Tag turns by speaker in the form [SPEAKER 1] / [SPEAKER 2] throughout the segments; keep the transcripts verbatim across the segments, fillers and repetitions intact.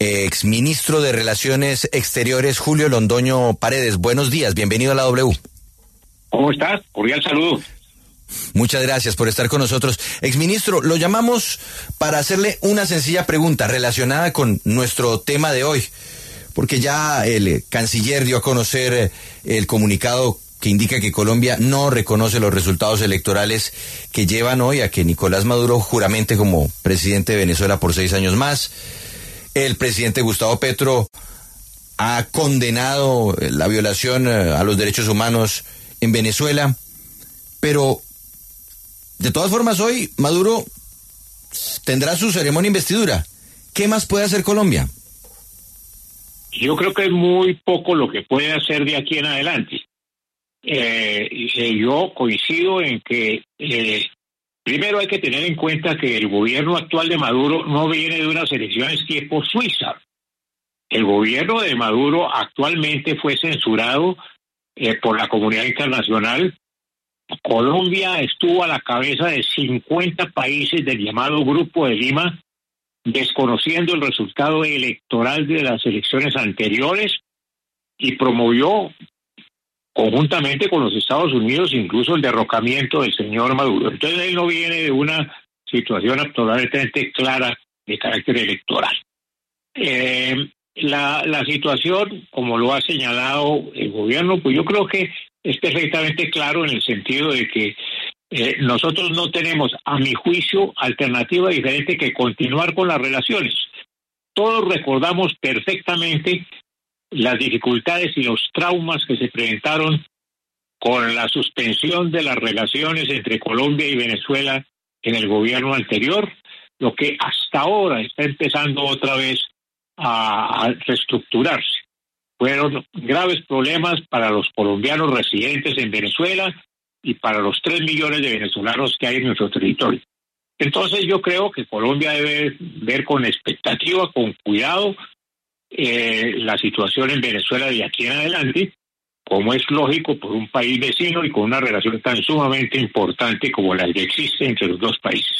[SPEAKER 1] Exministro de Relaciones Exteriores, Julio Londoño Paredes. Buenos días, bienvenido a la W.
[SPEAKER 2] ¿Cómo estás? Cordial saludo.
[SPEAKER 1] Muchas gracias por estar con nosotros. Exministro, lo llamamos para hacerle una sencilla pregunta relacionada con nuestro tema de hoy, porque ya el canciller dio a conocer el comunicado que indica que Colombia no reconoce los resultados electorales que llevan hoy a que Nicolás Maduro juramente como presidente de Venezuela por seis años más. El presidente Gustavo Petro ha condenado la violación a los derechos humanos en Venezuela, pero de todas formas hoy Maduro tendrá su ceremonia de investidura. ¿Qué más puede hacer Colombia?
[SPEAKER 2] Yo creo que es muy poco lo que puede hacer de aquí en adelante. Eh, yo coincido en que eh, primero hay que tener en cuenta que el gobierno actual de Maduro no viene de unas elecciones tipo Suiza. El gobierno de Maduro actualmente fue censurado eh, por la comunidad internacional. Colombia estuvo a la cabeza de cincuenta países del llamado Grupo de Lima, desconociendo el resultado electoral de las elecciones anteriores y promovió conjuntamente con los Estados Unidos incluso el derrocamiento del señor Maduro. Entonces él no viene de una situación absolutamente clara de carácter electoral. Eh, la, la situación, como lo ha señalado el gobierno, pues yo creo que es perfectamente claro en el sentido de que eh, nosotros no tenemos, a mi juicio, alternativa diferente que continuar con las relaciones. Todos recordamos perfectamente las dificultades y los traumas que se presentaron con la suspensión de las relaciones entre Colombia y Venezuela en el gobierno anterior, lo que hasta ahora está empezando otra vez a, a reestructurarse. Fueron graves problemas para los colombianos residentes en Venezuela y para los tres millones de venezolanos que hay en nuestro territorio. Entonces yo creo que Colombia debe ver con expectativa, con cuidado, Eh, la situación en Venezuela de aquí en adelante, como es lógico por un país vecino y con una relación tan sumamente importante como la que existe entre los dos países.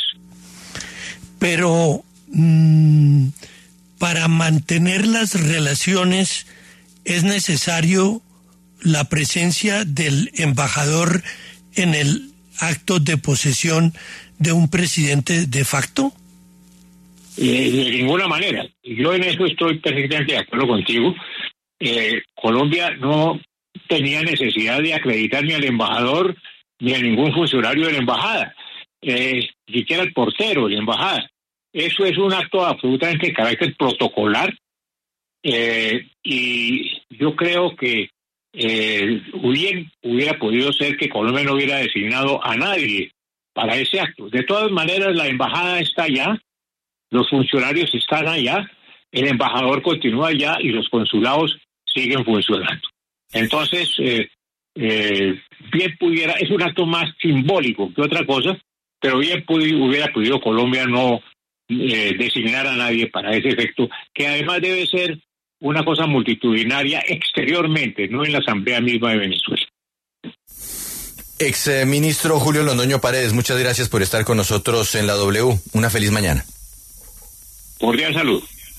[SPEAKER 3] Pero mmm, para mantener las relaciones es necesario la presencia del embajador en el acto de posesión de un presidente de facto.
[SPEAKER 2] Eh, de ninguna manera. Yo en eso estoy perfectamente de acuerdo contigo. Eh, Colombia no tenía necesidad de acreditar ni al embajador ni a ningún funcionario de la embajada, eh, ni siquiera el portero de la embajada. Eso es un acto absolutamente de carácter protocolar eh, y yo creo que eh, bien hubiera podido ser que Colombia no hubiera designado a nadie para ese acto. De todas maneras, la embajada está allá. Los funcionarios están allá, el embajador continúa allá y los consulados siguen funcionando. Entonces, eh, eh, bien pudiera, es un acto más simbólico que otra cosa, pero bien pudi, hubiera podido Colombia no eh, designar a nadie para ese efecto, que además debe ser una cosa multitudinaria exteriormente, no en la Asamblea misma de Venezuela.
[SPEAKER 1] Ex eh, ministro Julio Londoño Paredes, muchas gracias por estar con nosotros en la W. Una feliz mañana.
[SPEAKER 2] Cordial salud.